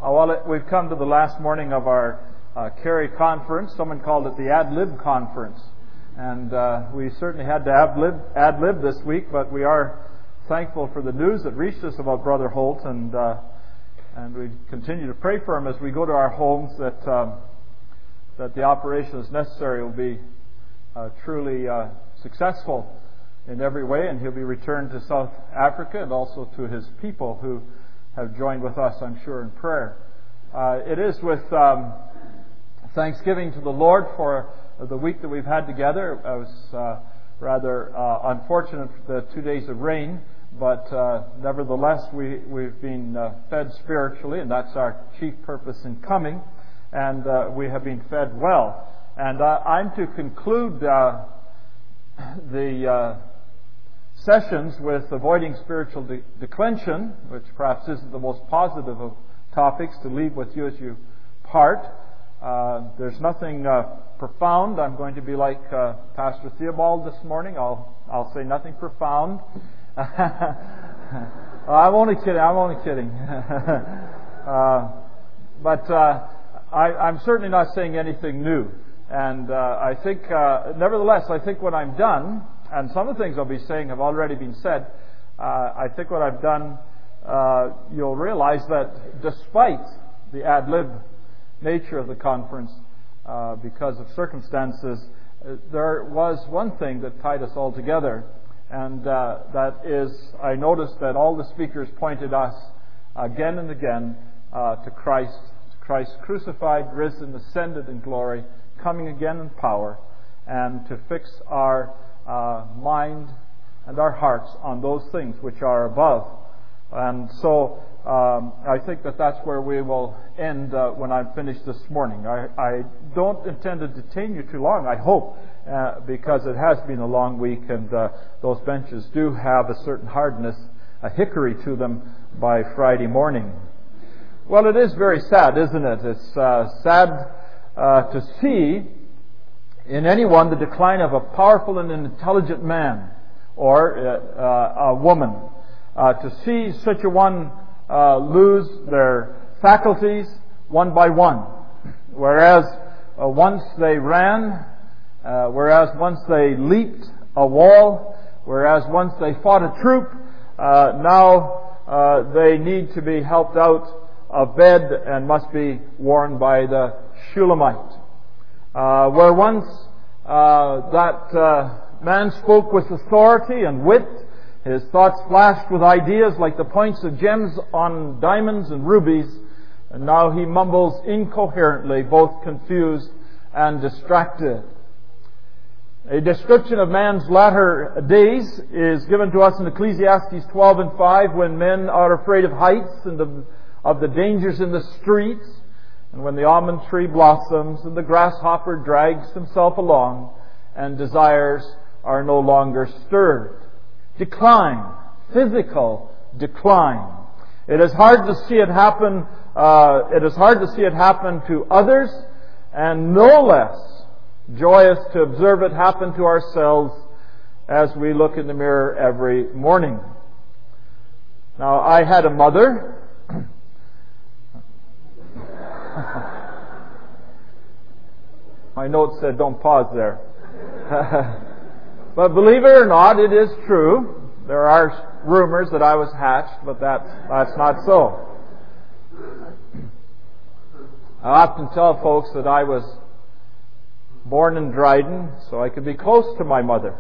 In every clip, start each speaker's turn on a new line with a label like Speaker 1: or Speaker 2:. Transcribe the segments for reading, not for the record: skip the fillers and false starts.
Speaker 1: We've come to the last morning of our Carey Conference. Someone called it the Ad-Lib Conference. And we certainly had to ad-lib this week, but we are thankful for the news that reached us about Brother Holt, and we continue to pray for him as we go to our homes that the operation as necessary will be truly successful in every way, and he'll be returned to South Africa and also to his people who have joined with us, I'm sure, in prayer. It is with thanksgiving to the Lord for the week that we've had together. I was rather unfortunate for the 2 days of rain, but nevertheless we've been fed spiritually, and that's our chief purpose in coming, and we have been fed well. And I'm to conclude the sessions with avoiding spiritual declension, which perhaps isn't the most positive of topics to leave with you as you part. There's nothing profound. I'm going to be like Pastor Theobald this morning. I'll say nothing profound. I'm only kidding. But I'm certainly not saying anything new. And I think, nevertheless, I think when I'm done, and some of the things I'll be saying have already been said, I think when I've done, you'll realize that despite the ad-lib nature of the conference, because of circumstances, there was one thing that tied us all together, and that is, I noticed that all the speakers pointed us again and again to Christ crucified, risen, ascended in glory, coming again in power, and to fix our mind and our hearts on those things which are above. And so I think that that's where we will end when I'm finished this morning. I don't intend to detain you too long, I hope, because it has been a long week, and those benches do have a certain hardness, a hickory to them by Friday morning. Well, it is very sad, isn't it? It's sad to see in anyone the decline of a powerful and an intelligent man or a woman. To see such a one lose their faculties one by one. Whereas once they ran, whereas once they leaped a wall, whereas once they fought a troop, now they need to be helped out of bed and must be worn by the Shulamite. Where once that man spoke with authority and wit, his thoughts flashed with ideas like the points of gems on diamonds and rubies, and now he mumbles incoherently, both confused and distracted. A description of man's latter days is given to us in Ecclesiastes 12 and 5, when men are afraid of heights and of the dangers in the streets, and when the almond tree blossoms and the grasshopper drags himself along, and desires are no longer stirred. Decline, physical decline. It is hard to see it happen. It is hard to see it happen to others, and no less joyous to observe it happen to ourselves as we look in the mirror every morning. Now, I had a mother. My note said, "Don't pause there." But believe it or not, it is true. There are rumors that I was hatched, but that's not so. I often tell folks that I was born in Dryden so I could be close to my mother.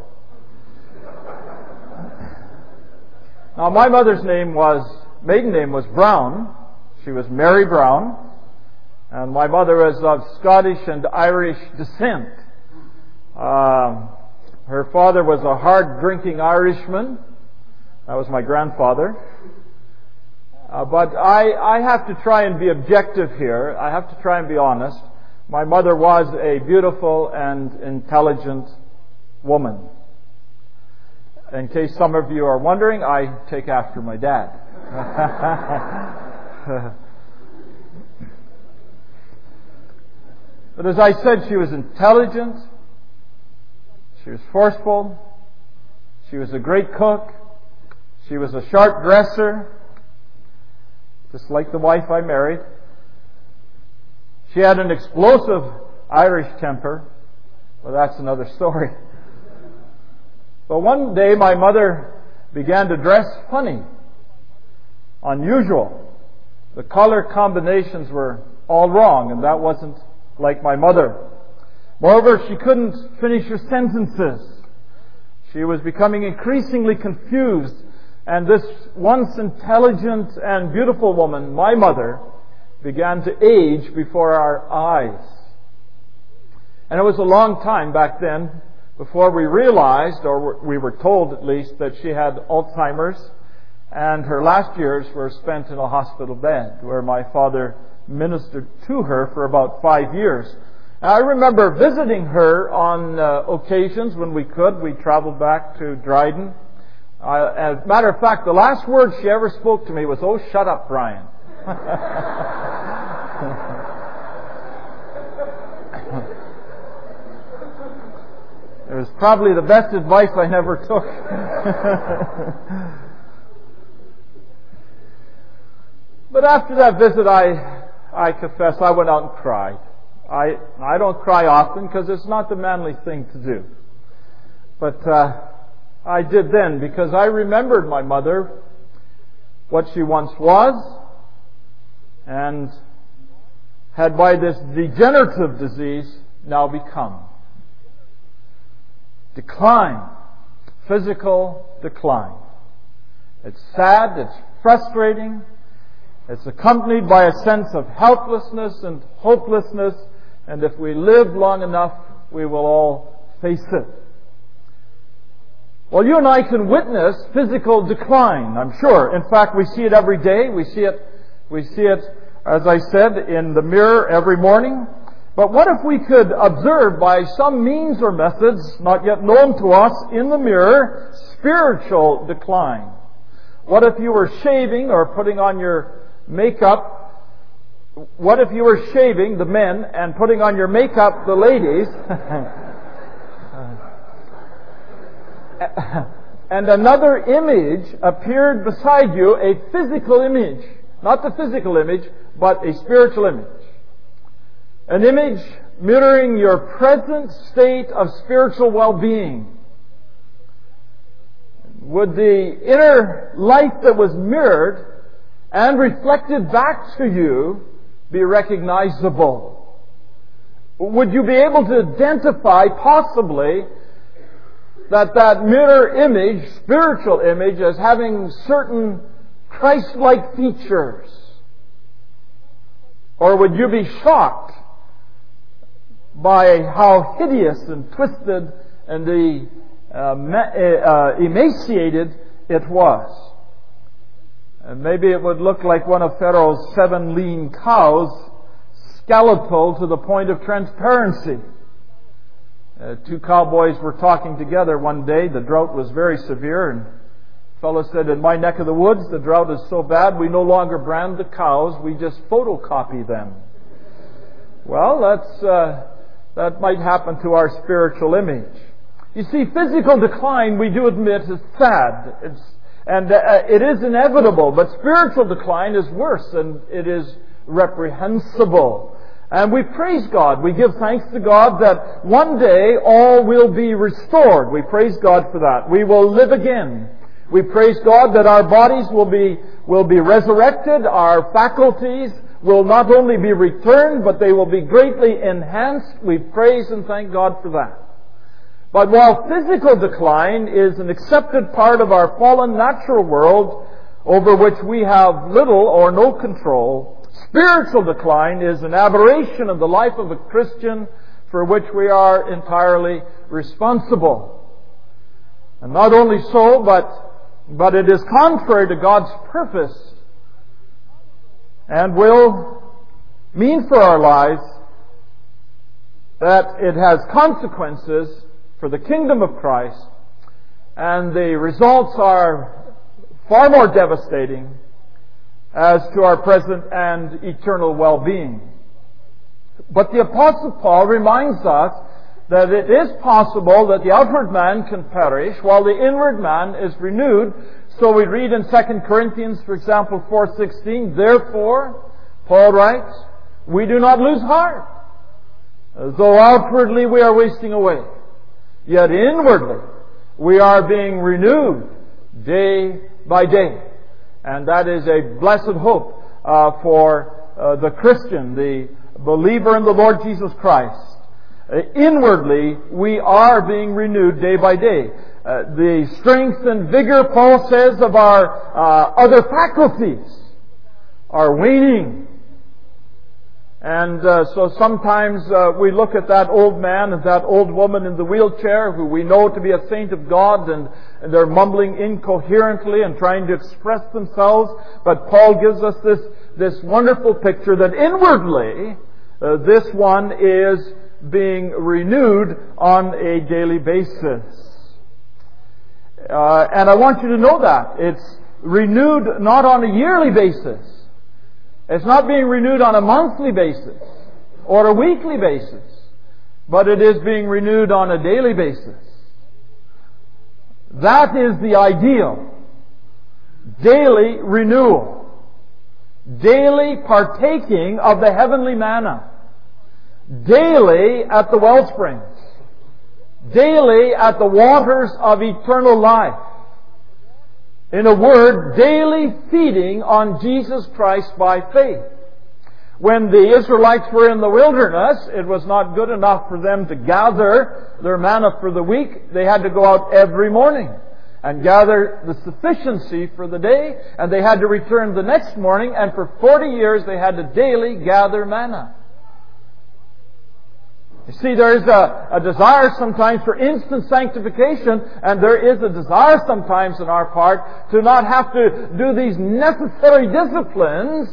Speaker 1: Now, my mother's maiden name was Brown. She was Mary Brown. And my mother was of Scottish and Irish descent. Her father was a hard-drinking Irishman. That was my grandfather. But I have to try and be objective here. I have to try and be honest. My mother was a beautiful and intelligent woman. In case some of you are wondering, I take after my dad. But as I said, she was intelligent, she was forceful, she was a great cook, she was a sharp dresser, just like the wife I married. She had an explosive Irish temper. Well, that's another story. But one day my mother began to dress funny, unusual. The color combinations were all wrong, and that wasn't like my mother. Moreover, she couldn't finish her sentences. She was becoming increasingly confused, and this once intelligent and beautiful woman, my mother, began to age before our eyes. And it was a long time back then before we realized, or we were told at least, that she had Alzheimer's, and her last years were spent in a hospital bed where my father ministered to her for about 5 years. And I remember visiting her on occasions when we could. We traveled back to Dryden. As a matter of fact, the last word she ever spoke to me was, "Oh, shut up, Brian." It was probably the best advice I never took. But after that visit, I confess, I went out and cried. I don't cry often because it's not the manly thing to do. But I did then because I remembered my mother, what she once was, and had by this degenerative disease now become. Decline. Physical decline. It's sad, it's frustrating, it's accompanied by a sense of helplessness and hopelessness, and if we live long enough, we will all face it. Well, you and I can witness physical decline, I'm sure. In fact, we see it every day. We see it, as I said, in the mirror every morning. But what if we could observe by some means or methods not yet known to us in the mirror spiritual decline? What if you were shaving or putting on your makeup? What if you were shaving, the men, and putting on your makeup, the ladies? And another image appeared beside you, a physical image. Not the physical image, but a spiritual image. An image mirroring your present state of spiritual well-being. Would the inner life that was mirrored and reflected back to you be recognizable? Would you be able to identify possibly that mirror image, spiritual image, as having certain Christ-like features? Or would you be shocked by how hideous and twisted and emaciated it was? And maybe it would look like one of Pharaoh's 7 lean cows, skeletal to the point of transparency. 2 cowboys were talking together one day. The drought was very severe, and the fellow said, "In my neck of the woods, the drought is so bad we no longer brand the cows, we just photocopy them." Well, that might happen to our spiritual image. You see, physical decline, we do admit, is sad. It is inevitable, but spiritual decline is worse, and it is reprehensible. And we praise God. We give thanks to God that one day all will be restored. We praise God for that. We will live again. We praise God that our bodies will be resurrected. Our faculties will not only be returned, but they will be greatly enhanced. We praise and thank God for that. But while physical decline is an accepted part of our fallen natural world, over which we have little or no control, spiritual decline is an aberration of the life of a Christian for which we are entirely responsible. And not only so, but it is contrary to God's purpose and will mean for our lives that it has consequences for the kingdom of Christ, and the results are far more devastating as to our present and eternal well-being. But the Apostle Paul reminds us that it is possible that the outward man can perish while the inward man is renewed. So we read in 2 Corinthians, for example, 4:16, "Therefore," Paul writes, we do not lose heart. Though outwardly we are wasting away, yet inwardly we are being renewed day by day. And that is a blessed hope for the Christian, the believer in the Lord Jesus Christ. Inwardly, we are being renewed day by day. The strength and vigor, Paul says, of our other faculties are waning. And so sometimes we look at that old man and that old woman in the wheelchair who we know to be a saint of God, and they're mumbling incoherently and trying to express themselves. But Paul gives us this wonderful picture that inwardly this one is being renewed on a daily basis. And I want you to know that. It's renewed not on a yearly basis. It's not being renewed on a monthly basis or a weekly basis, but it is being renewed on a daily basis. That is the ideal. Daily renewal. Daily partaking of the heavenly manna. Daily at the wellsprings. Daily at the waters of eternal life. In a word, daily feeding on Jesus Christ by faith. When the Israelites were in the wilderness, it was not good enough for them to gather their manna for the week. They had to go out every morning and gather the sufficiency for the day, and they had to return the next morning, and for 40 years they had to daily gather manna. You see, there is a desire sometimes for instant sanctification, and there is a desire sometimes on our part to not have to do these necessary disciplines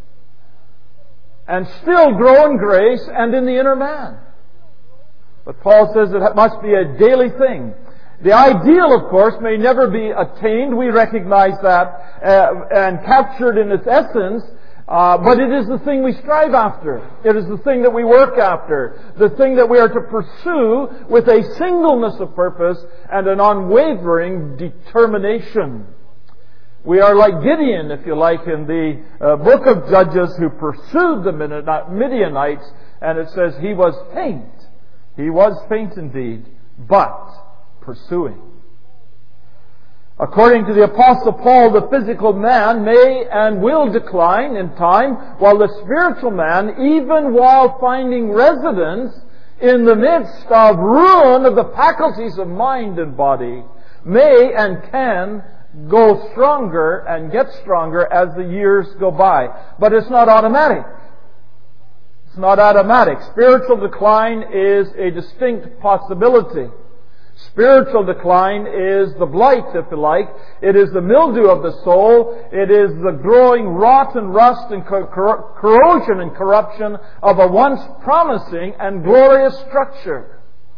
Speaker 1: and still grow in grace and in the inner man. But Paul says it must be a daily thing. The ideal, of course, may never be attained. We recognize that and captured in its essence. But it is the thing we strive after. It is the thing that we work after. The thing that we are to pursue with a singleness of purpose and an unwavering determination. We are like Gideon, if you like, in the book of Judges, who pursued the Midianites, and it says he was faint. He was faint indeed, but pursuing. According to the Apostle Paul, the physical man may and will decline in time, while the spiritual man, even while finding residence in the midst of ruin of the faculties of mind and body, may and can go stronger and get stronger as the years go by. But it's not automatic. It's not automatic. Spiritual decline is a distinct possibility. Spiritual decline is the blight, if you like. It is the mildew of the soul. It is the growing rot and rust and corrosion and corruption of a once promising and glorious structure.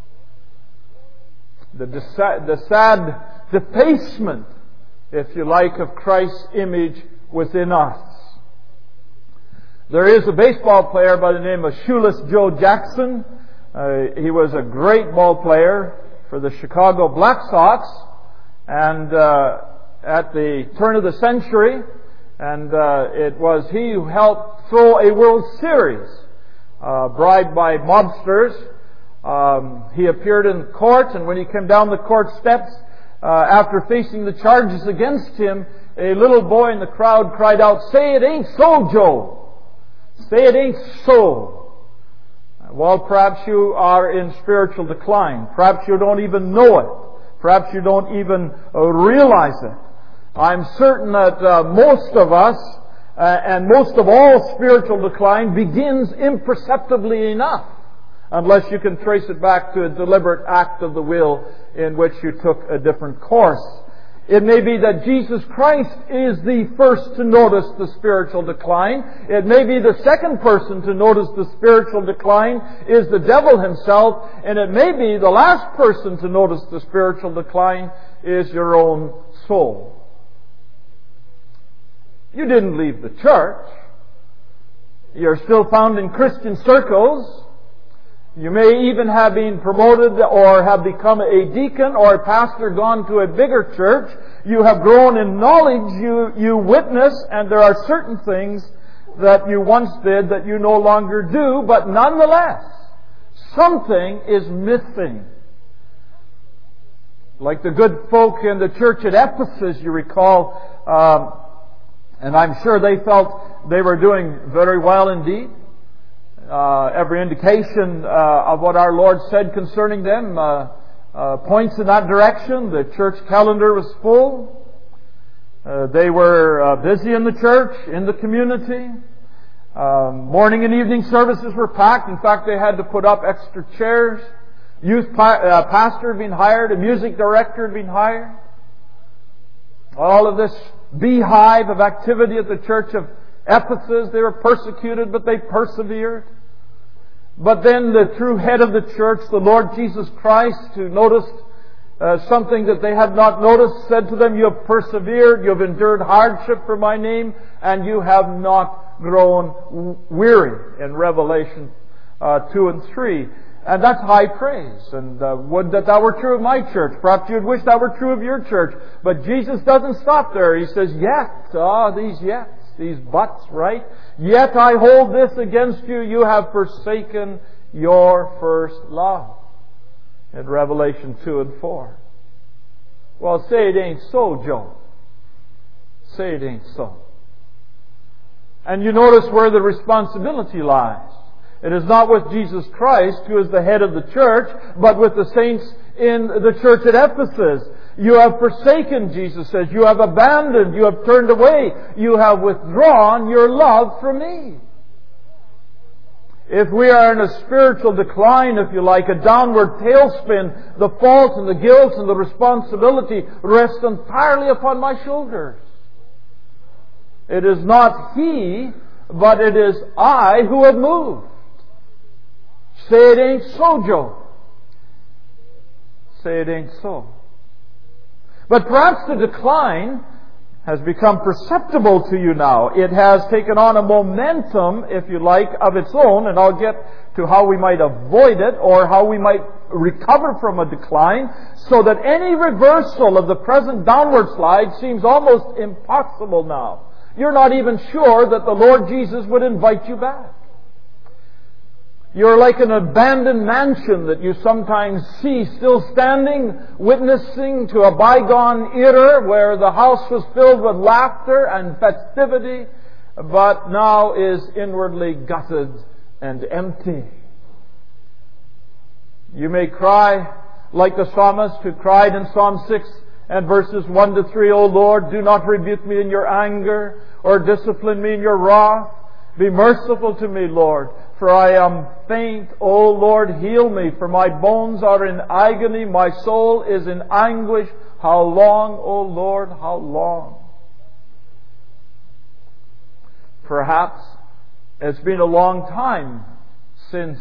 Speaker 1: The sad defacement, if you like, of Christ's image within us. There is a baseball player by the name of Shoeless Joe Jackson. He was a great ball player for the Chicago Black Sox, and at the turn of the century, and it was he who helped throw a World Series, bribed by mobsters. He appeared in court, and when he came down the court steps, after facing the charges against him, a little boy in the crowd cried out, "Say it ain't so, Joe! Say it ain't so!" Well, perhaps you are in spiritual decline. Perhaps you don't even know it. Perhaps you don't even realize it. I'm certain that most of us, and most of all spiritual decline, begins imperceptibly enough, unless you can trace it back to a deliberate act of the will in which you took a different course. It may be that Jesus Christ is the first to notice the spiritual decline. It may be the second person to notice the spiritual decline is the devil himself. And it may be the last person to notice the spiritual decline is your own soul. You didn't leave the church. You're still found in Christian circles. You may even have been promoted or have become a deacon or a pastor, gone to a bigger church. You have grown in knowledge, you witness, and there are certain things that you once did that you no longer do, but nonetheless, something is missing. Like the good folk in the church at Ephesus, you recall, and I'm sure they felt they were doing very well indeed. Every indication of what our Lord said concerning them points in that direction. The church calendar was full. They were busy in the church, in the community. Morning and evening services were packed. In fact, they had to put up extra chairs. Youth pastor had been hired. A music director had been hired. All of this beehive of activity at the church of Ephesus. They were persecuted, but they persevered. But then the true head of the church, the Lord Jesus Christ, who noticed something that they had not noticed, said to them, "You have persevered, you have endured hardship for my name, and you have not grown weary," in Revelation 2 and 3. And that's high praise. And would that were true of my church. Perhaps you'd wish that were true of your church. But Jesus doesn't stop there. He says, "Yet," these yets, these buts, right? "Yet I hold this against you, you have forsaken your first love." In Revelation 2 and 4. Well, say it ain't so, Joe. Say it ain't so. And you notice where the responsibility lies. It is not with Jesus Christ, who is the head of the church, but with the saints in the church at Ephesus. "You have forsaken," Jesus says. "You have abandoned. You have turned away. You have withdrawn your love from me." If we are in a spiritual decline, if you like, a downward tailspin, the fault and the guilt and the responsibility rest entirely upon my shoulders. It is not He, but it is I who have moved. Say it ain't so, Joe. Say it ain't so. But perhaps the decline has become perceptible to you now. It has taken on a momentum, if you like, of its own, and I'll get to how we might avoid it or how we might recover from a decline, so that any reversal of the present downward slide seems almost impossible now. You're not even sure that the Lord Jesus would invite you back. You're like an abandoned mansion that you sometimes see still standing, witnessing to a bygone era where the house was filled with laughter and festivity, but now is inwardly gutted and empty. You may cry like the psalmist who cried in Psalm 6 and verses 1 to 3, "O Lord, do not rebuke me in your anger, or discipline me in your wrath. Be merciful to me, Lord, for I am faint. O Lord, heal me, for my bones are in agony. My soul is in anguish. How long, O Lord, how long?" Perhaps it's been a long time since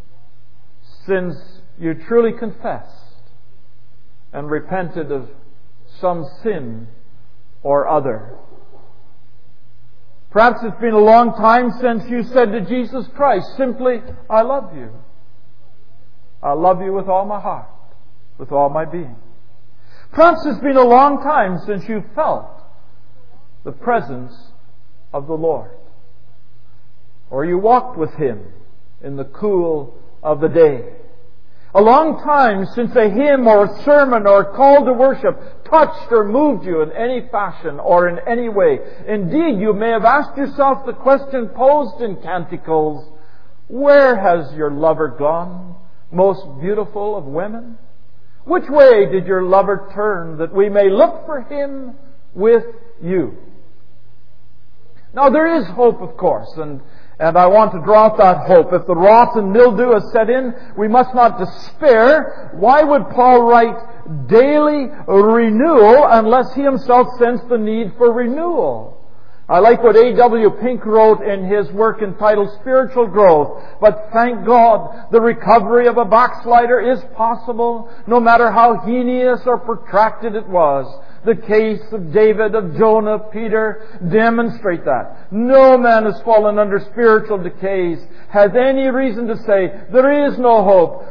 Speaker 1: you truly confessed and repented of some sin or other. Perhaps it's been a long time since you said to Jesus Christ simply, "I love you. I love you with all my heart, with all my being." Perhaps it's been a long time since you felt the presence of the Lord, or you walked with Him in the cool of the day. A long time since a hymn or a sermon or a call to worship touched or moved you in any fashion or in any way. Indeed, you may have asked yourself the question posed in Canticles, "Where has your lover gone, most beautiful of women? Which way did your lover turn, that we may look for Him with you?" Now there is hope, of course, and I want to draw out that hope. If the rot and mildew has set in, we must not despair. Why would Paul write daily renewal unless he himself sensed the need for renewal? I like what A.W. Pink wrote in his work entitled Spiritual Growth. "But thank God, the recovery of a backslider is possible, no matter how heinous or protracted it was. The case of David, of Jonah, of Peter demonstrate that. No man has fallen under spiritual decays, has any reason to say there is no hope.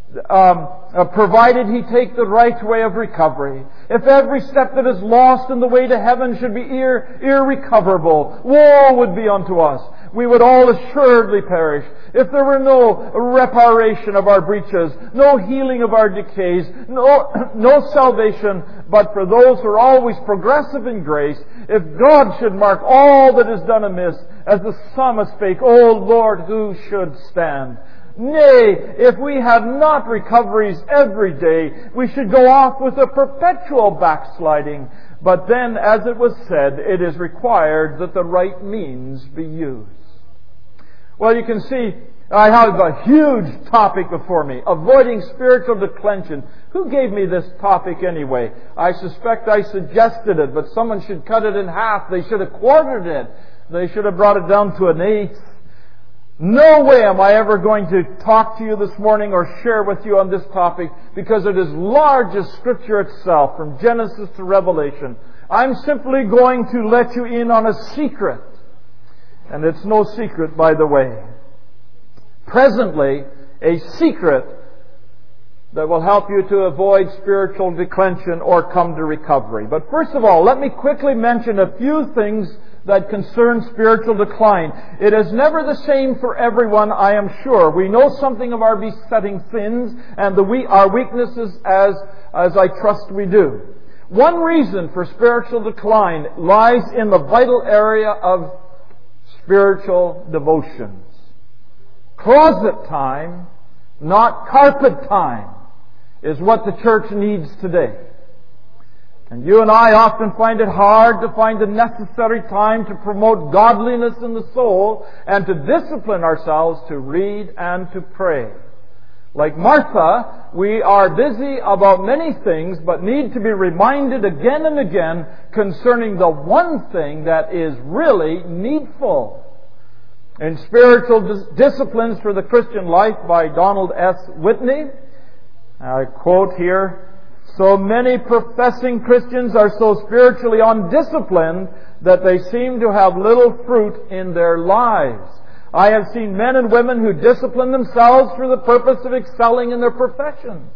Speaker 1: provided he take the right way of recovery. If every step that is lost in the way to heaven should be irrecoverable, woe would be unto us. We would all assuredly perish. If there were no reparation of our breaches, no healing of our decays, no salvation, but for those who are always progressive in grace, if God should mark all that is done amiss, as the psalmist spake, O Lord, who should stand? Nay, if we had not recoveries every day, we should go off with a perpetual backsliding. But then, as it was said, it is required that the right means be used. Well, you can see I have a huge topic before me, avoiding spiritual declension. Who gave me this topic anyway? I suspect I suggested it, but someone should cut it in half. They should have quartered it. They should have brought it down to an eighth. No way am I ever going to talk to you this morning or share with you on this topic, because it is large as Scripture itself, from Genesis to Revelation. I'm simply going to let you in on a secret. And it's no secret, by the way. Presently, a secret that will help you to avoid spiritual declension or come to recovery. But first of all, let me quickly mention a few things that concern spiritual decline. It is never the same for everyone, I am sure. We know something of our besetting sins and our weaknesses, as I trust we do. One reason for spiritual decline lies in the vital area of spiritual devotions. Closet time, not carpet time, is what the church needs today. And you and I often find it hard to find the necessary time to promote godliness in the soul and to discipline ourselves to read and to pray. Like Martha, we are busy about many things, but need to be reminded again and again concerning the one thing that is really needful. In Spiritual Disciplines for the Christian Life by Donald S. Whitney, I quote here, "So many professing Christians are so spiritually undisciplined that they seem to have little fruit in their lives. I have seen men and women who discipline themselves for the purpose of excelling in their profession,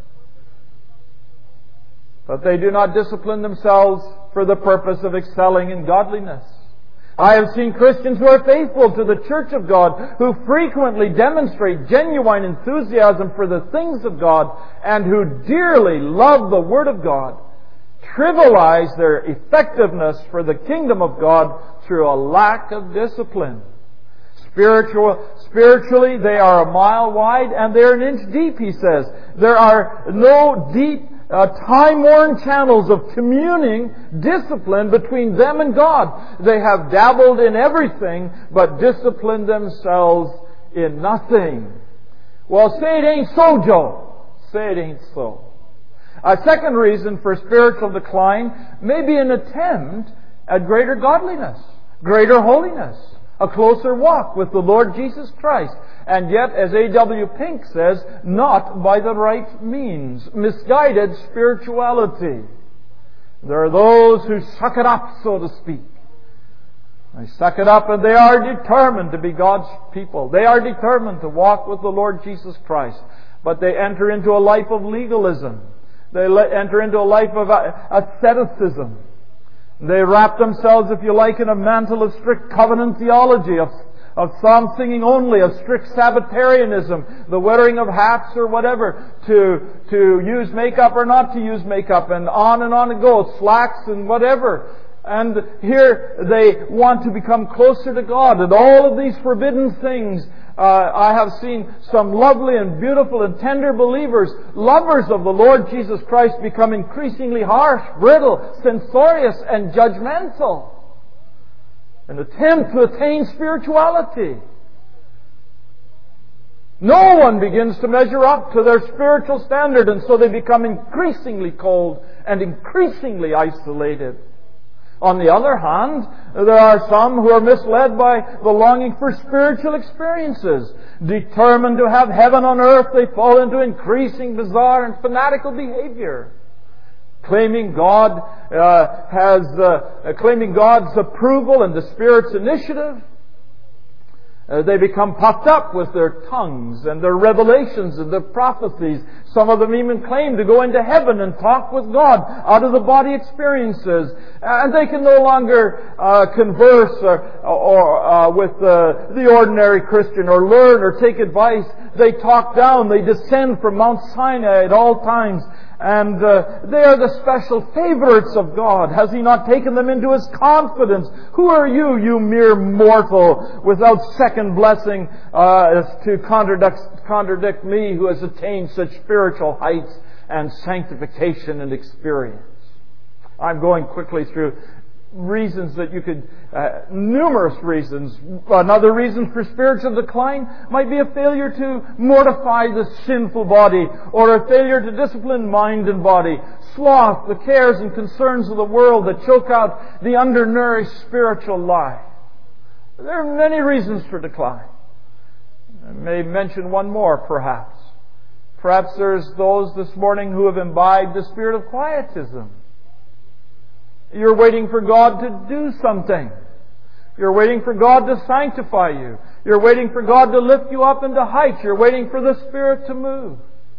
Speaker 1: but they do not discipline themselves for the purpose of excelling in godliness. I have seen Christians who are faithful to the Church of God, who frequently demonstrate genuine enthusiasm for the things of God, and who dearly love the Word of God, trivialize their effectiveness for the kingdom of God through a lack of discipline. Spiritually, they are a mile wide and they're an inch deep," he says. There are no deep, time-worn channels of communing discipline between them and God. They have dabbled in everything, but disciplined themselves in nothing. Well, say it ain't so, Joe. Say it ain't so. A second reason for spiritual decline may be an attempt at greater godliness, greater holiness, a closer walk with the Lord Jesus Christ. And yet, as A.W. Pink says, not by the right means. Misguided spirituality. There are those who suck it up, so to speak. They suck it up and they are determined to be God's people. They are determined to walk with the Lord Jesus Christ. But they enter into a life of legalism. They enter into a life of asceticism. They wrap themselves, if you like, in a mantle of strict covenant theology, of psalm singing only, of strict Sabbatarianism, the wearing of hats or whatever, to use makeup or not to use makeup, and on it goes, slacks and whatever. And here they want to become closer to God. And all of these forbidden things, I have seen some lovely and beautiful and tender believers, lovers of the Lord Jesus Christ, become increasingly harsh, brittle, censorious, and judgmental. An attempt to attain spirituality. No one begins to measure up to their spiritual standard, and so they become increasingly cold and increasingly isolated. On the other hand, there are some who are misled by the longing for spiritual experiences. Determined to have heaven on earth, they fall into increasing bizarre and fanatical behavior, claiming God's approval and the Spirit's initiative. They become puffed up with their tongues and their revelations and their prophecies. Some of them even claim to go into heaven and talk with God out of the body experiences. And they can no longer converse with the ordinary Christian or learn or take advice. They talk down. They descend from Mount Sinai at all times. And they are the special favorites of God. Has He not taken them into His confidence? Who are you, you mere mortal, without second blessing to contradict me who has attained such spiritual heights and sanctification and experience? I'm going quickly through reasons that you could, numerous reasons. Another reason for spiritual decline might be a failure to mortify the sinful body, or a failure to discipline mind and body. Sloth, the cares and concerns of the world that choke out the undernourished spiritual life. There are many reasons for decline. I may mention one more, perhaps. Perhaps there's those this morning who have imbibed the spirit of quietism. You're waiting for God to do something. You're waiting for God to sanctify you. You're waiting for God to lift you up into heights. You're waiting for the Spirit to move.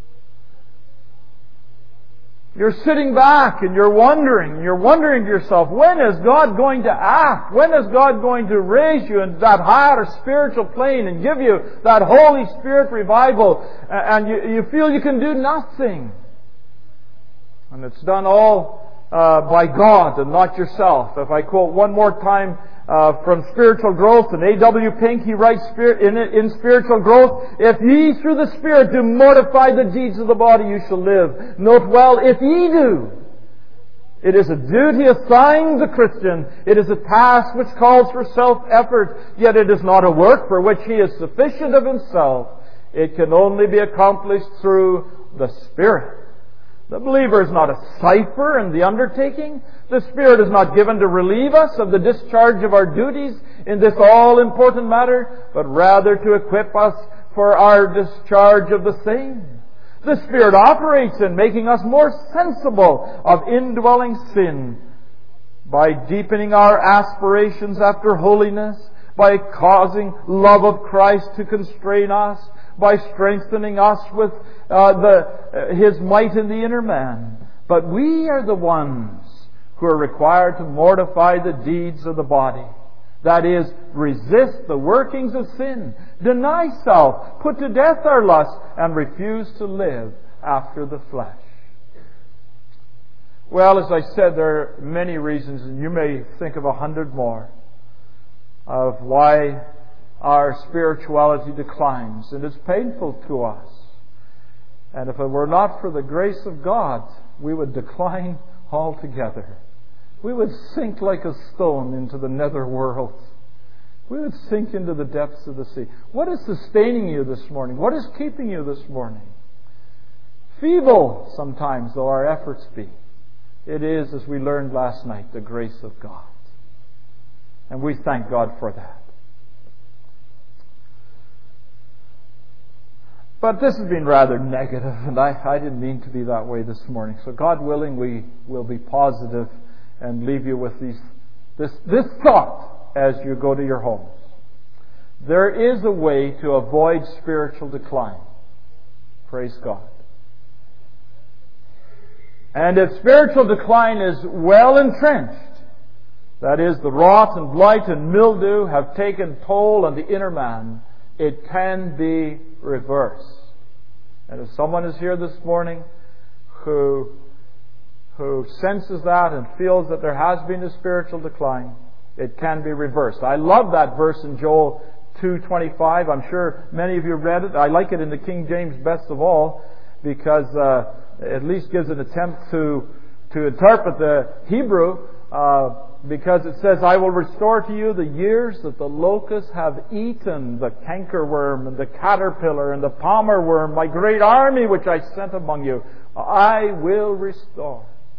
Speaker 1: You're sitting back and you're wondering to yourself, when is God going to act? When is God going to raise you into that higher spiritual plane and give you that Holy Spirit revival? And you feel you can do nothing. And it's done all by God and not yourself. If I quote one more time from Spiritual Growth, and A.W. Pink, he writes in Spiritual Growth, "If ye through the Spirit do mortify the deeds of the body, you shall live. Note well, if ye do." It is a duty assigned the Christian. It is a task which calls for self-effort, yet it is not a work for which he is sufficient of himself. It can only be accomplished through the Spirit. The believer is not a cipher in the undertaking. The Spirit is not given to relieve us of the discharge of our duties in this all-important matter, but rather to equip us for our discharge of the same. The Spirit operates in making us more sensible of indwelling sin by deepening our aspirations after holiness, by causing love of Christ to constrain us, by strengthening us with His might in the inner man. But we are the ones who are required to mortify the deeds of the body. That is, resist the workings of sin, deny self, put to death our lusts, and refuse to live after the flesh. Well, as I said, there are many reasons, and you may think of 100 more, of why our spirituality declines, and it's painful to us. And if it were not for the grace of God, we would decline altogether. We would sink like a stone into the nether world. We would sink into the depths of the sea. What is sustaining you this morning? What is keeping you this morning? Feeble sometimes, though our efforts be. It is, as we learned last night, the grace of God. And we thank God for that. But this has been rather negative, and I didn't mean to be that way this morning. So God willing, we will be positive and leave you with this thought as you go to your homes. There is a way to avoid spiritual decline. Praise God. And if spiritual decline is well entrenched, that is, the rot and blight and mildew have taken toll on the inner man, it can be reversed. And if someone is here this morning who senses that and feels that there has been a spiritual decline, it can be reversed. I love that verse in Joel 2:25. I'm sure many of you read it. I like it in the King James best of all because it at least gives an attempt to interpret the Hebrew. Because it says, "I will restore to you the years that the locusts have eaten, the cankerworm and the caterpillar and the palmer worm, my great army which I sent among you. I will restore,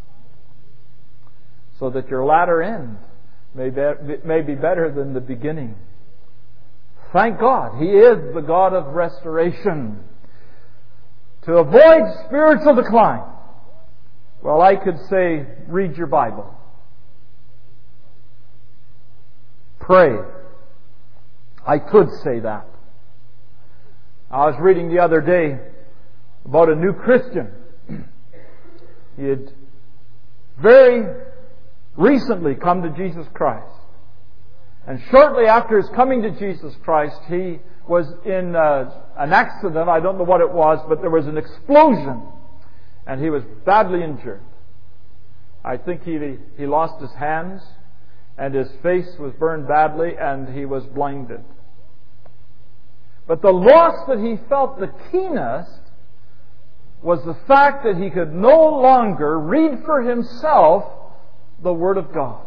Speaker 1: so that your latter end may be better than the beginning." Thank God, He is the God of restoration. To avoid spiritual decline, well, I could say, read your Bible. Pray. I could say that. I was reading the other day about a new Christian. He had very recently come to Jesus Christ. And shortly after his coming to Jesus Christ, he was in an accident. I don't know what it was, but there was an explosion. And he was badly injured. I think he lost his hands, and his face was burned badly, and he was blinded. But the loss that he felt the keenest was the fact that he could no longer read for himself the Word of God.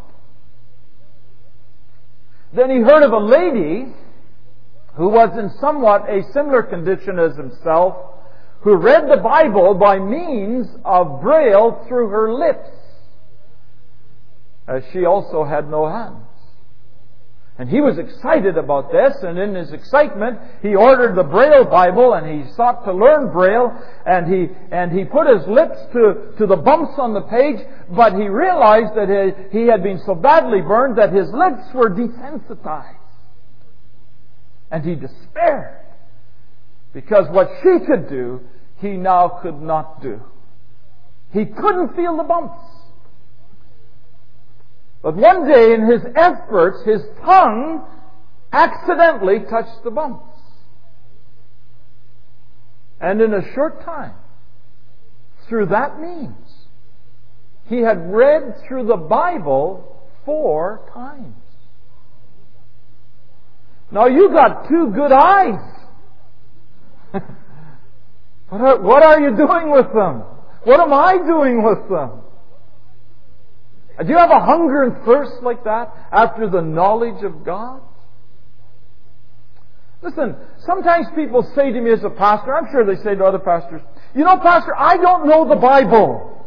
Speaker 1: Then he heard of a lady who was in somewhat a similar condition as himself, who read the Bible by means of Braille through her lips, as she also had no hands. And he was excited about this, and in his excitement, he ordered the Braille Bible, and he sought to learn Braille, and he put his lips to the bumps on the page, but he realized that he had been so badly burned that his lips were desensitized. And he despaired, because what she could do, he now could not do. He couldn't feel the bumps. But one day in his efforts, his tongue accidentally touched the bumps. And in a short time, through that means, he had read through the Bible 4 times. Now you got 2 good eyes. What are you doing with them? What am I doing with them? Do you have a hunger and thirst like that after the knowledge of God? Listen, sometimes people say to me as a pastor, I'm sure they say to other pastors, you know, Pastor, I don't know the Bible.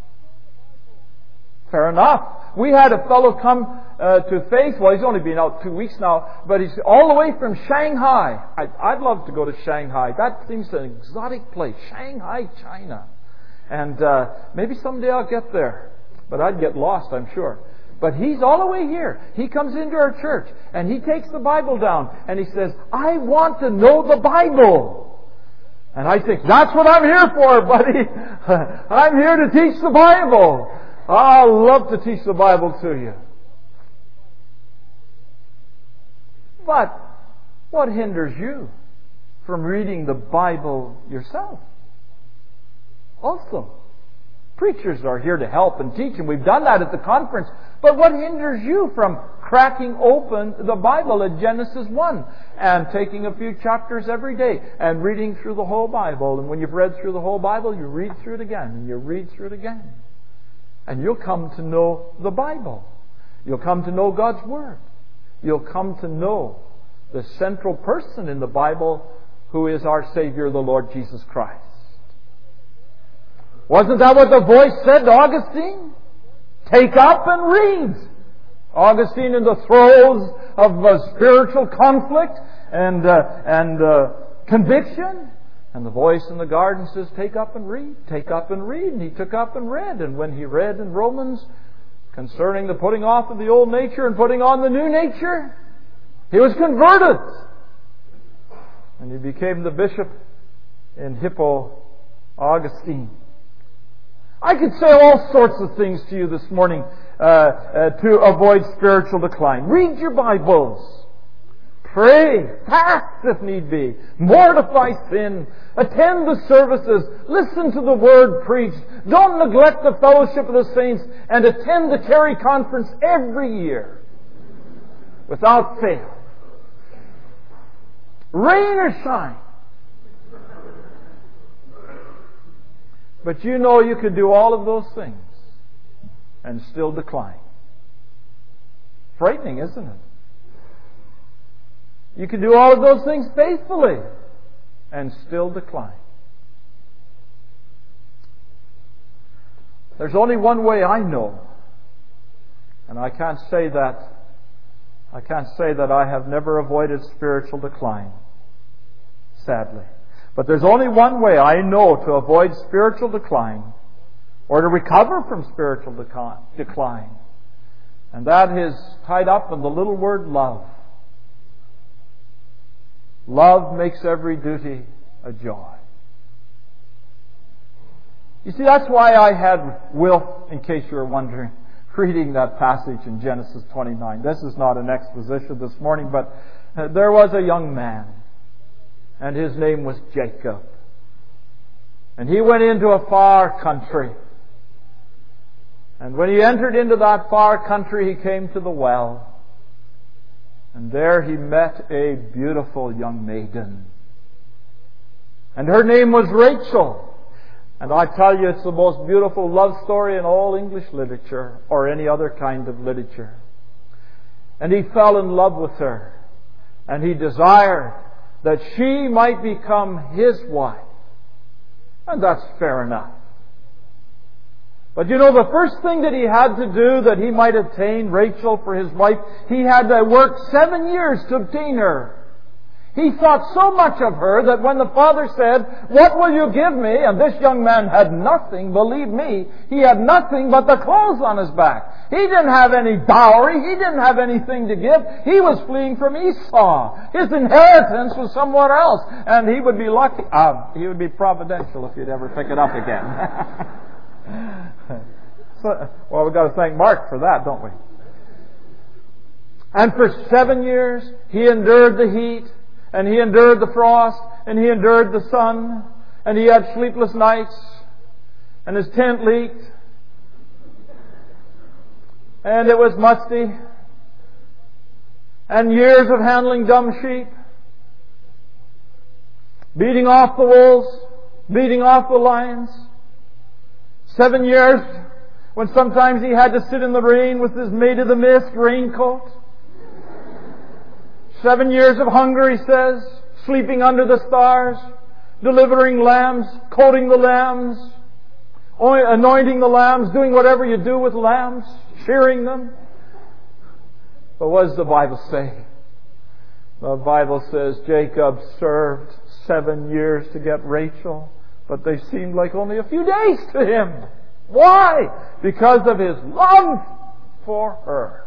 Speaker 1: Fair enough. We had a fellow come to faith. Well, he's only been out 2 weeks now, but he's all the way from Shanghai. I'd love to go to Shanghai. That seems an exotic place. Shanghai, China. And maybe someday I'll get there. But I'd get lost, I'm sure. But he's all the way here. He comes into our church and he takes the Bible down and he says, I want to know the Bible. And I think, that's what I'm here for, buddy. I'm here to teach the Bible. I'll love to teach the Bible to you. But what hinders you from reading the Bible yourself? Also, preachers are here to help and teach, and we've done that at the conference. But what hinders you from cracking open the Bible at Genesis 1 and taking a few chapters every day and reading through the whole Bible? And when you've read through the whole Bible, you read through it again, and you read through it again. And you'll come to know the Bible. You'll come to know God's Word. You'll come to know the central person in the Bible, who is our Savior, the Lord Jesus Christ. Wasn't that what the voice said to Augustine? Take up and read. Augustine in the throes of spiritual conflict and conviction. And the voice in the garden says, take up and read. Take up and read. And he took up and read. And when he read in Romans concerning the putting off of the old nature and putting on the new nature, he was converted. And he became the bishop in Hippo, Augustine. I could say all sorts of things to you this morning to avoid spiritual decline. Read your Bibles. Pray. Fast if need be. Mortify sin. Attend the services. Listen to the Word preached. Don't neglect the fellowship of the saints. And attend the Terry Conference every year. Without fail. Rain or shine. But you know you could do all of those things and still decline. Frightening, isn't it? You can do all of those things faithfully and still decline. There's only one way I know, and I can't say that I have never avoided spiritual decline, sadly. But there's only one way I know to avoid spiritual decline, or to recover from spiritual decline, and that is tied up in the little word love. Love makes every duty a joy. You see, that's why I had Will, in case you were wondering, reading that passage in Genesis 29. This is not an exposition this morning, but there was a young man, and his name was Jacob. And he went into a far country. And when he entered into that far country, he came to the well. And there he met a beautiful young maiden. And her name was Rachel. And I tell you, it's the most beautiful love story in all English literature, or any other kind of literature. And he fell in love with her. And he desired that she might become his wife. And that's fair enough. But you know, the first thing that he had to do that he might obtain Rachel for his wife, he had to work 7 years to obtain her. He thought so much of her that when the father said, "What will you give me?" and this young man had nothing, believe me, he had nothing but the clothes on his back. He didn't have any dowry. He didn't have anything to give. He was fleeing from Esau. His inheritance was somewhere else. And he would be lucky. He would be providential if he'd ever pick it up again. Well, we've got to thank Mark for that, don't we? And for 7 years, he endured the heat, and he endured the frost, and he endured the sun, and he had sleepless nights, and his tent leaked, and it was musty, and years of handling dumb sheep, beating off the wolves, beating off the lions. 7 years when sometimes he had to sit in the rain with his Maid of the Mist raincoat. 7 years of hunger, he says, sleeping under the stars, delivering lambs, coating the lambs, anointing the lambs, doing whatever you do with lambs, shearing them. But what does the Bible say? The Bible says Jacob served 7 years to get Rachel, but they seemed like only a few days to him. Why? Because of his love for her.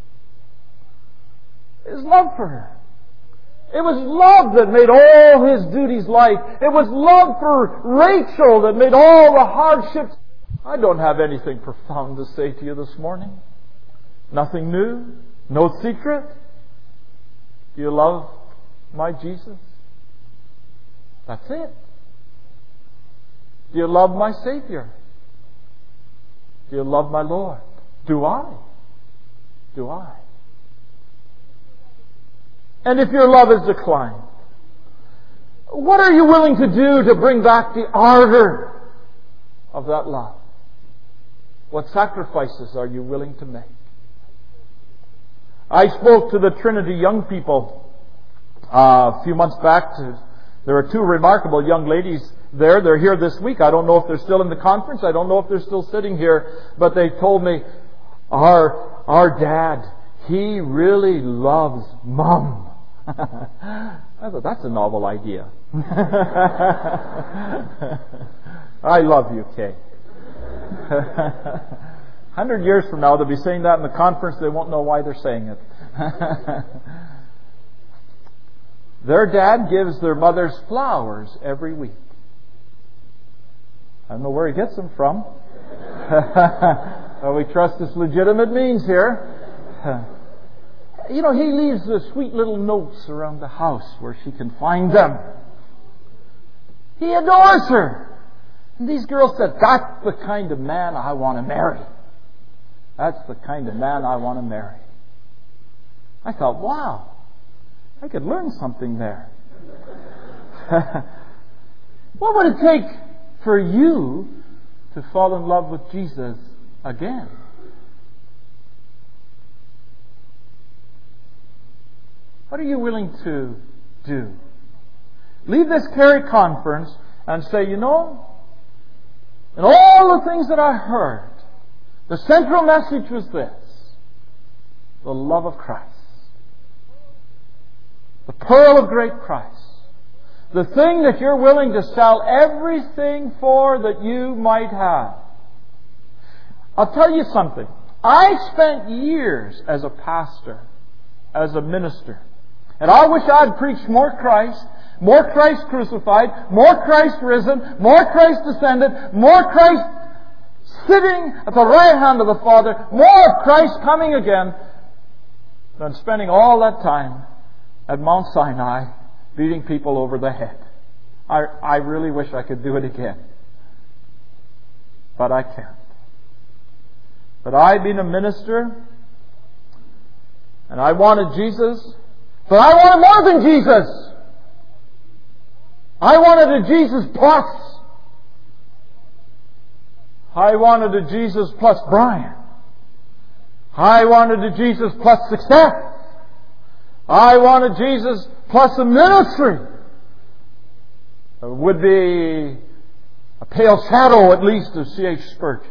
Speaker 1: His love for her. It was love that made all his duties light. It was love for Rachel that made all the hardships. I don't have anything profound to say to you this morning. Nothing new. No secret. Do you love my Jesus? That's it. Do you love my Savior? Do you love my Lord? Do I? Do I? And if your love has declined, what are you willing to do to bring back the ardor of that love? What sacrifices are you willing to make? I spoke to the Trinity young people a few months back. There are two remarkable young ladies there. They're here this week. I don't know if they're still in the conference. I don't know if they're still sitting here. But they told me, our dad, he really loves Mom. I thought, that's a novel idea. I love you, Kay. 100 years from now, they'll be saying that in the conference. They won't know why they're saying it. Their dad gives their mothers flowers every week. I don't know where he gets them from. Well, we trust his legitimate means here. You know, he leaves the sweet little notes around the house where she can find them. He adores her. And these girls said, that's the kind of man I want to marry. That's the kind of man I want to marry. I thought, wow, I could learn something there. What would it take for you to fall in love with Jesus again? What are you willing to do? Leave this Carey conference and say, you know, in all the things that I heard, the central message was this: the love of Christ. The pearl of great price. The thing that you're willing to sell everything for that you might have. I'll tell you something. I spent years as a pastor, as a minister, And I wish I'd preached more Christ crucified, more Christ risen, more Christ ascended, more Christ sitting at the right hand of the Father, more of Christ coming again, than spending all that time at Mount Sinai beating people over the head. I really wish I could do it again. But I can't. But I, being a minister, and I wanted Jesus, but I wanted more than Jesus. I wanted a Jesus plus. I wanted a Jesus plus Brian. I wanted a Jesus plus success. I wanted Jesus plus a ministry. It would be a pale shadow, at least, of C.H. Spurgeon's.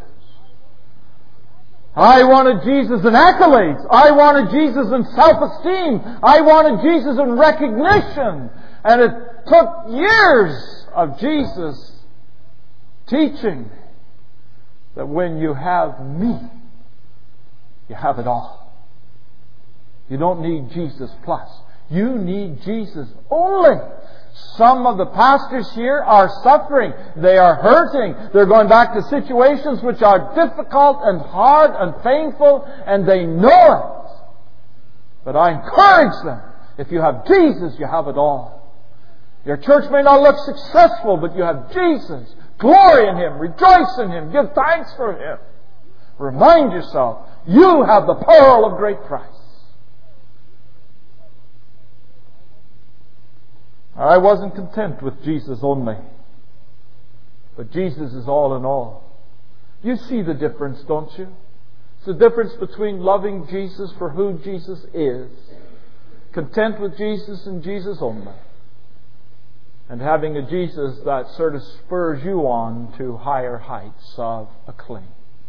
Speaker 1: I wanted Jesus in accolades. I wanted Jesus in self-esteem. I wanted Jesus in recognition. And it took years of Jesus teaching that when you have me, you have it all. You don't need Jesus plus. You need Jesus only. Some of the pastors here are suffering. They are hurting. They're going back to situations which are difficult and hard and painful, and they know it. But I encourage them. If you have Jesus, you have it all. Your church may not look successful, but you have Jesus. Glory in Him. Rejoice in Him. Give thanks for Him. Remind yourself, you have the pearl of great price. I wasn't content with Jesus only. But Jesus is all in all. You see the difference, don't you? It's the difference between loving Jesus for who Jesus is, content with Jesus and Jesus only, and having a Jesus that sort of spurs you on to higher heights of acclaim.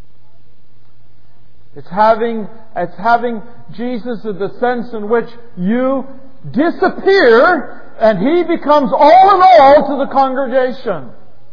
Speaker 1: It's having Jesus in the sense in which you disappear and He becomes all in all to the congregation.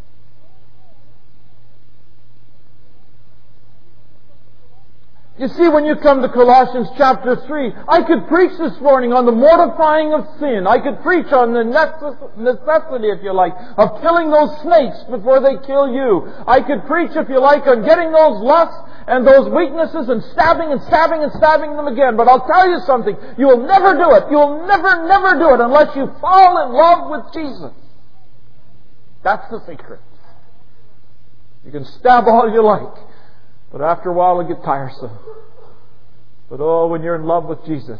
Speaker 1: You see, when you come to Colossians chapter 3, I could preach this morning on the mortifying of sin. I could preach on the necessity, if you like, of killing those snakes before they kill you. I could preach, if you like, on getting those lusts and those weaknesses and stabbing them again. But I'll tell you something. You will never do it. You will never do it unless you fall in love with Jesus. That's the secret. You can stab all you like, but after a while it'll get tiresome. But when you're in love with Jesus,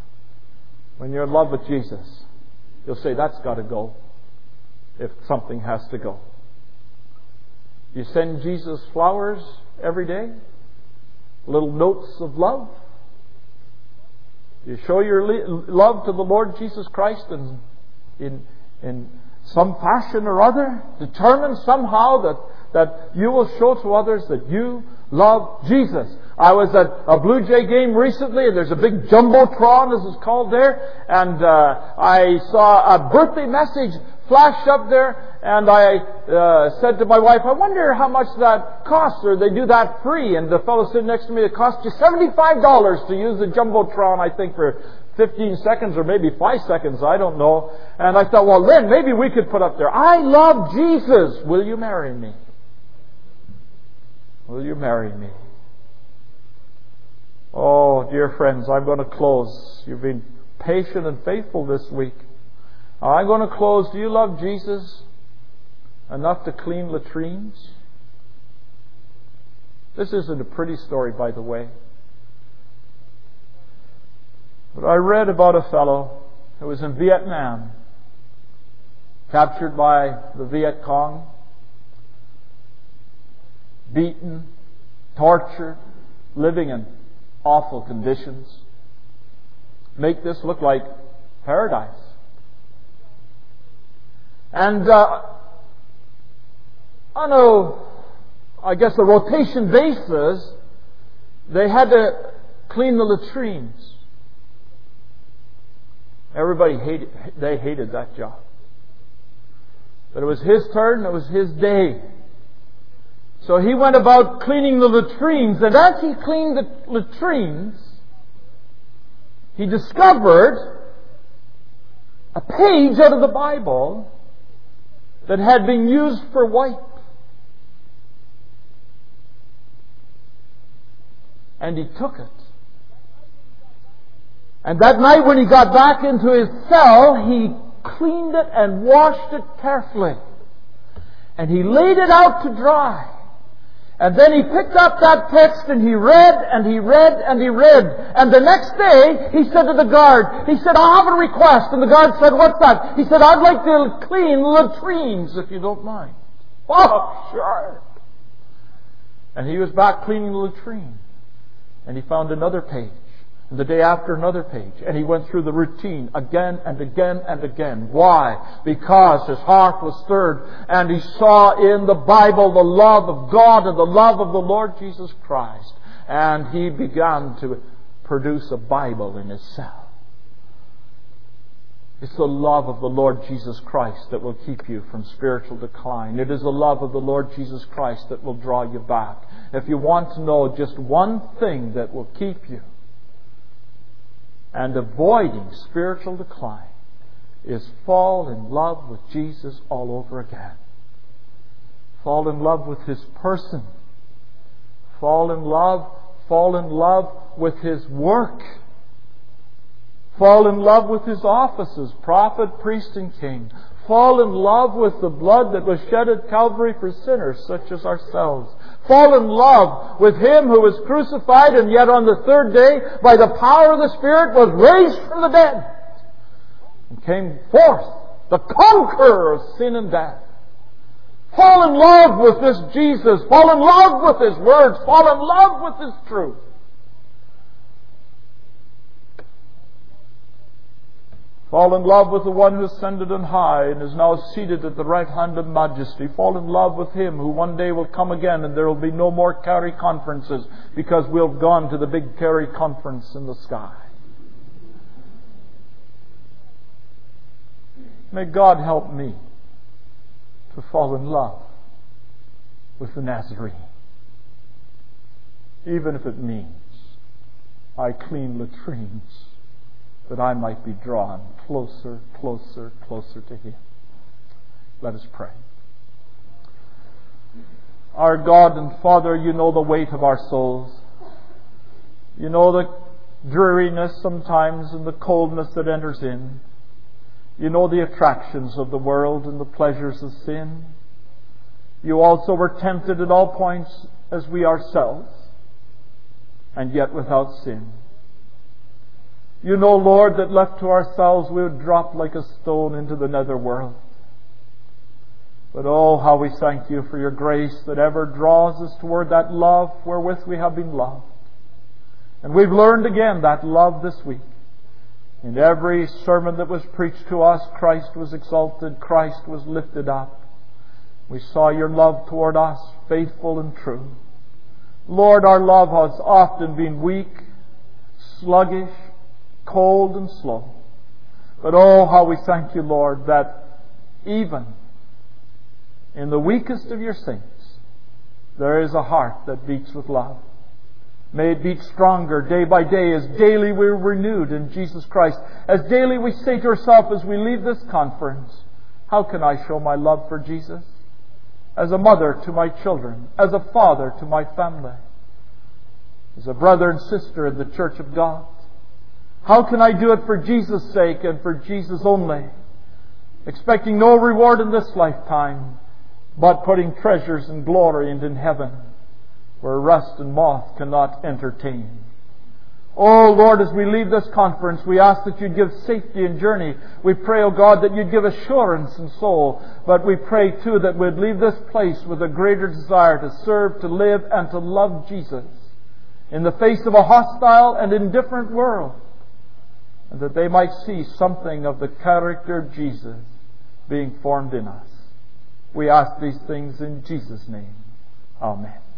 Speaker 1: you'll say, that's got to go, if something has to go. You send Jesus flowers every day, little notes of love. You show your love to the Lord Jesus Christ in some fashion or other, determined somehow that you will show to others that you love Jesus. I was at a Blue Jay game recently, and there's a big jumbotron, as it's called there, and I saw a birthday message flash up there, and I said to my wife, I wonder how much that costs, or they do that free. And the fellow sitting next to me, it costs you $75 to use the jumbotron, I think, for 15 seconds or maybe 5 seconds, I don't know. And I thought, well, then maybe we could put up there, I love Jesus, will you marry me? Will you marry me? Oh, dear friends, I'm going to close. You've been patient and faithful this week. I'm going to close. Do you love Jesus enough to clean latrines? This isn't a pretty story, by the way. But I read about a fellow who was in Vietnam, captured by the Viet Cong, beaten, tortured, living in awful conditions. Make this look like paradise. And on a rotation basis, they had to clean the latrines. Everybody hated that job. But it was his turn, it was his day. So he went about cleaning the latrines, and as he cleaned the latrines, he discovered a page out of the Bible that had been used for wipe. And he took it. And that night when he got back into his cell, he cleaned it and washed it carefully. And he laid it out to dry. And then he picked up that text and he read and he read and he read. And the next day he said to the guard, he said, I have a request. And the guard said, what's that? He said, I'd like to clean latrines if you don't mind. Oh, sure. And he was back cleaning the latrine. And he found another page. And the day after, another page. And he went through the routine again and again and again. Why? Because his heart was stirred and he saw in the Bible the love of God and the love of the Lord Jesus Christ. And he began to produce a Bible in his cell. It's the love of the Lord Jesus Christ that will keep you from spiritual decline. It is the love of the Lord Jesus Christ that will draw you back. If you want to know just one thing that will keep you and avoiding spiritual decline, is fall in love with Jesus all over again. Fall in love with His person. Fall in love with His work. Fall in love with His offices, prophet, priest, and king. Fall in love with the blood that was shed at Calvary for sinners such as ourselves. Fall in love with Him who was crucified and yet on the third day, by the power of the Spirit, was raised from the dead and came forth, the conqueror of sin and death. Fall in love with this Jesus. Fall in love with His words. Fall in love with His truth. Fall in love with the one who ascended on high and is now seated at the right hand of majesty. Fall in love with Him who one day will come again and there will be no more Carey conferences because we've gone to the big Carey conference in the sky. May God help me to fall in love with the Nazarene, even if it means I clean latrines, that I might be drawn closer, closer, closer to Him. Let us pray. Our God and Father, You know the weight of our souls. You know the dreariness sometimes and the coldness that enters in. You know the attractions of the world and the pleasures of sin. You also were tempted at all points as we ourselves, and yet without sin. You know, Lord, that left to ourselves we would drop like a stone into the nether world. But oh, how we thank You for Your grace that ever draws us toward that love wherewith we have been loved. And we've learned again that love this week. In every sermon that was preached to us, Christ was exalted, Christ was lifted up. We saw Your love toward us, faithful and true. Lord, our love has often been weak, sluggish, cold and slow. But oh, how we thank You, Lord, that even in the weakest of Your saints, there is a heart that beats with love. May it beat stronger day by day as daily we're renewed in Jesus Christ. As daily we say to ourselves as we leave this conference, how can I show my love for Jesus? As a mother to my children, as a father to my family, as a brother and sister in the church of God. How can I do it for Jesus' sake and for Jesus only, expecting no reward in this lifetime, but putting treasures and glory in heaven, where rust and moth cannot entertain? Oh Lord, as we leave this conference, we ask that You'd give safety in journey. We pray, oh God, that You'd give assurance in soul. But we pray too that we'd leave this place with a greater desire to serve, to live, and to love Jesus in the face of a hostile and indifferent world, and that they might see something of the character of Jesus being formed in us. We ask these things in Jesus' name. Amen.